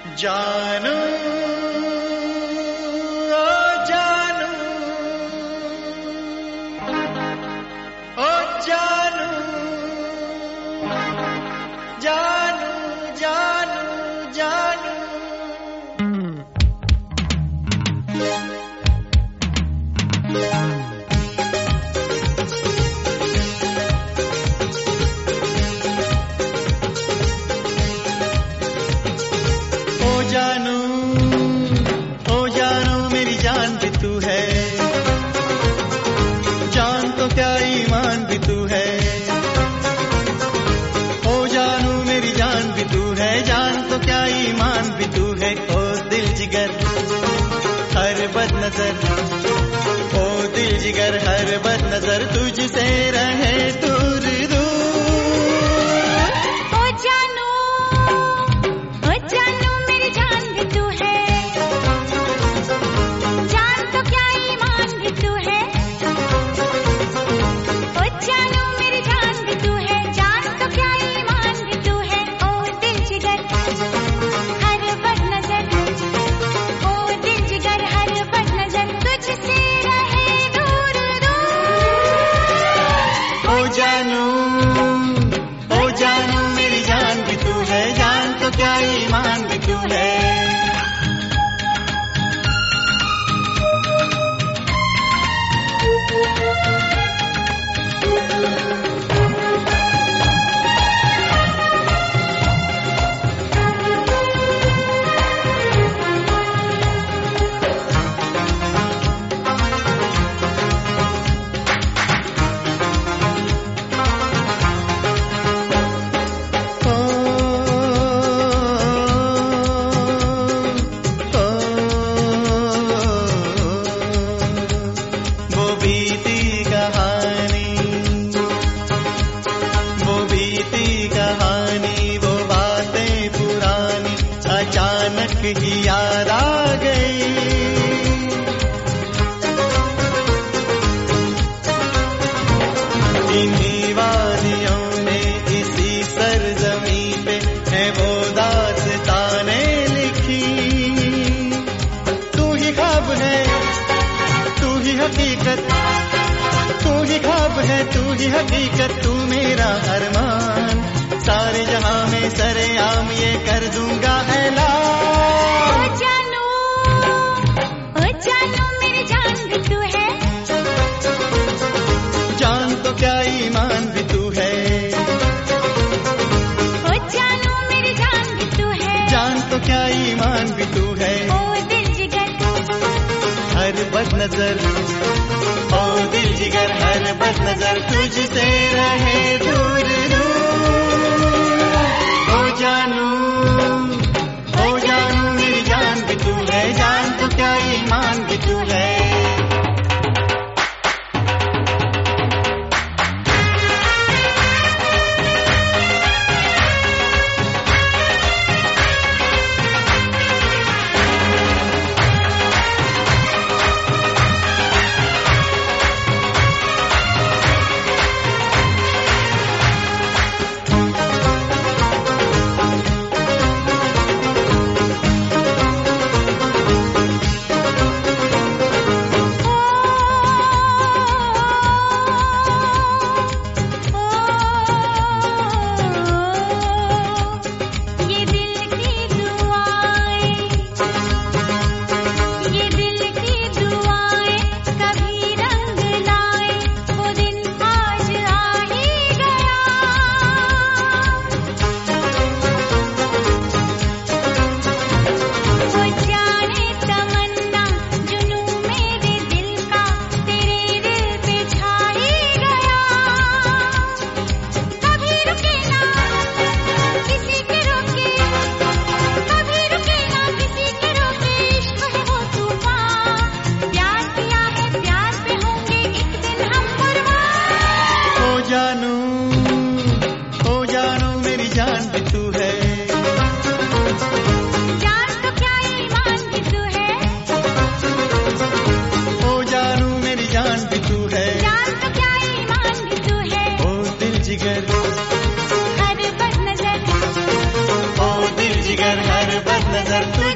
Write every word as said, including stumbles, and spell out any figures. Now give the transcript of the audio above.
जानू ओ जानू ओ जानू जानू जानू जानू जानू ओ जानू मेरी जान भी तू है, जान तो क्या ईमान भी तू है। ओ जानू मेरी जान भी तू है, जान तो क्या ईमान भी तू है। ओ दिल जिगर हर बद नजर, ओ दिल जिगर हर बद नजर तुझसे रहे दूर दूर। जानू ओ जानू मेरी जान भी तू है, जान तो क्या ईमान भी तू है। कहानी वो बातें पुरानी अचानक ही याद आ गई। इन्हीं वादियों में इसी सरजमी पे है वो दास्ताने लिखी। तू ही ख्वाब है तू ही हकीकत, तू ही ख्वाब है तू ही हकीकत, तू मेरा अरमान। सारे जहां में सरेआम ये कर दूंगा ऐलान। ओ जानू ओ जानू मेरी जान भी तू है, जान तो क्या ईमान भी तू है। ओ जानू मेरी जान भी तू है, जान तो क्या ईमान भी तू है। ओ दिल जिगर हर बद नजर, ओ दिल जिगर हर बद नजर तुझसे रहे दूर दूर। ओ जानू ओ जानू मेरी जान भी तू है, जान तो क्या ईमान भी तू है। जानू ओ जानू मेरी जान भी तू है, जान तो क्या ईमान भी तू है। ओ जानू मेरी जान भी तू है, जान तो क्या ईमान भी तू है। ओ दिल जिगर हर बद नजर, ओ दिल जिगर हर बद नजर जिगर तू